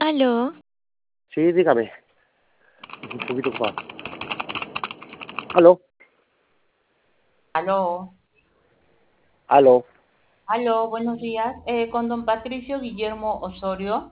Aló, Sí, dígame. Un poquito más. Aló, Aló, aló. aló, buenos días. Con don Patricio Guillermo Osorio.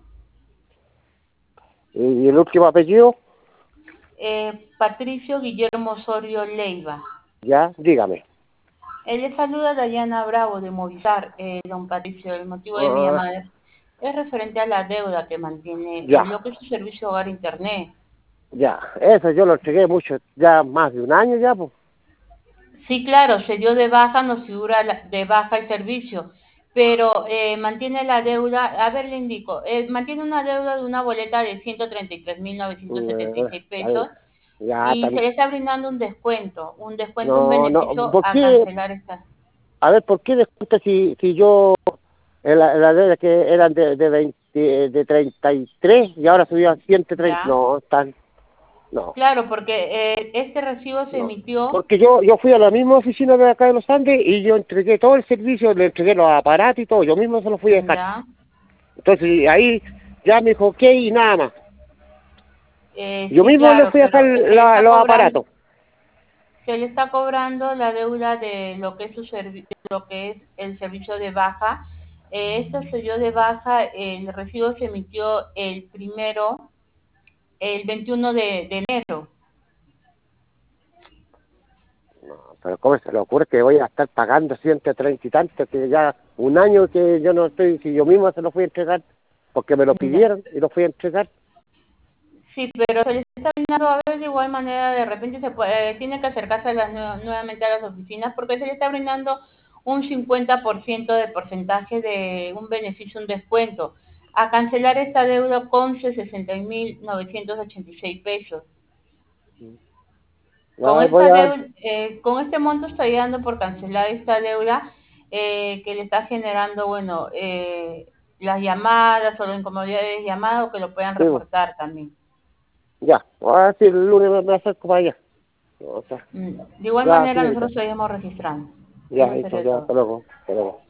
¿Y el último apellido? Patricio Guillermo Osorio Leiva. Ya, dígame. Le saluda Dayana Bravo de Movistar. Don Patricio, el motivo de mi Ah, llamada es referente a la deuda que mantiene ya, lo que es su servicio hogar internet. ya. Eso yo lo entregué mucho, ya más de un año ya, pues. Sí, claro, se dio de baja, nos figura de baja el servicio, pero mantiene la deuda, a ver, le indico, mantiene una deuda de una boleta de 133.976 Ya, pesos ya, y se le está brindando un descuento, un no, no. beneficio ¿Por a qué? cancelar esta. A ver, ¿por qué descuenta si yo, la deuda que eran de 20, de 33 y ahora subió a 130? ¿Ya? No, no. Claro, porque este recibo se No, emitió, porque yo fui a la misma oficina de acá de los Andes y yo entregué todo el servicio, le entregué los aparatos y todo, yo mismo se los fui a dejar. ¿ya? Entonces ahí ya me dijo ok y nada más. Yo Sí, mismo le claro, fui a dejar pero se le está los cobrando. aparatos. Se le está cobrando la deuda de lo que es lo que es el servicio de baja. Esto se dio de baja, el recibo se emitió el 21 de enero. No, pero ¿cómo se le ocurre que voy a estar pagando 130 y tanto, que ya un año que yo no estoy, si yo mismo se lo fui a entregar, porque me lo Ya. pidieron y lo fui a entregar? Sí, pero se le está brindando a ver de igual manera, de repente tiene que acercarse nuevamente a las oficinas porque se le está brindando un 50% de porcentaje de un beneficio, un descuento. A cancelar esta deuda con 60.986 pesos. Con No, voy esta a, deuda, con este monto está llegando por cancelar esta deuda que le está generando, bueno, las llamadas o la incomodidad de llamada o que lo puedan sí, pues, reportar también. ya, voy a ver si el lunes me acerco para allá. O sea, De igual ya, manera señorita, nosotros seguimos registrando. ya, Eso eso, sería ya, todo. hasta luego, hasta luego.